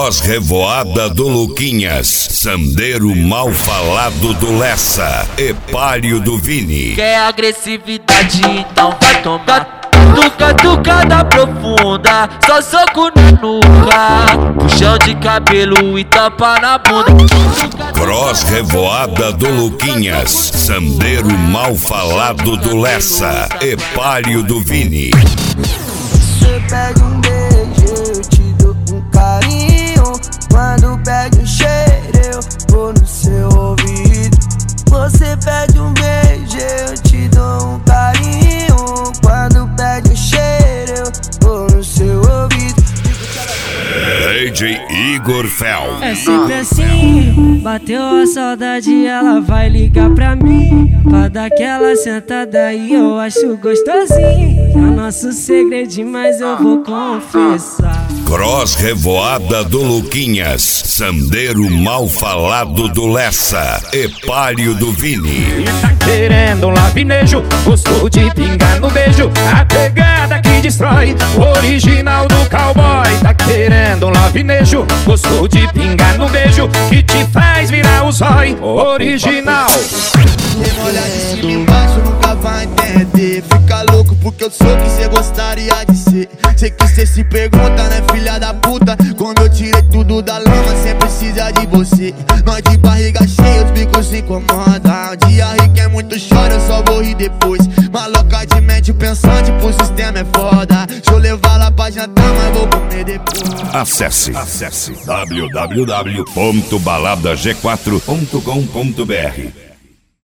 Cross Revoada do Luquinhas, Sandeiro Mal Falado do Lessa, Epário do Vini. Quer agressividade, então vai tomar tucada profunda, só soco na nuca, puxão de cabelo e tapa na bunda. Cross Revoada do Luquinhas, Sandeiro Mal Falado do Lessa, Epário do Vini. Você pede um beijo, eu te dou um carinho. Quando pede um cheiro, eu vou no seu ouvido. Você pede um beijo, eu te dou um carinho. Quando pede um cheiro, eu vou no seu ouvido. DJ Igor Fel. É sempre assim, bateu a saudade, ela vai ligar pra mim, pra dar aquela sentada e eu acho gostosinho. É o nosso segredinho, mas eu vou confessar. Cross Revoada do Luquinhas, Sandeiro Mal Falado do Lessa, Epário do Vini. Tá querendo um lavinejo, gosto de pingar no beijo, a pegada que destrói, o original do cowboy. Tá querendo um lavinejo, gosto de pingar no beijo, que te faz virar o zói, original. Quem olha de cima e embaixo nunca vai entender. Fica louco porque eu sou o que cê gostaria de ser. Sei que cê se pergunta, né, filha da puta? Quando eu tirei tudo da lama, cê precisa de você. Nós de barriga cheia, os bicos se incomodam. Um dia rico é muito choro, eu só vou rir depois. Maloca de mente pensante, pro sistema é foda. Deixa eu levar lá pra jantar, mas vou comer depois. Acesse www.baladag4.com.br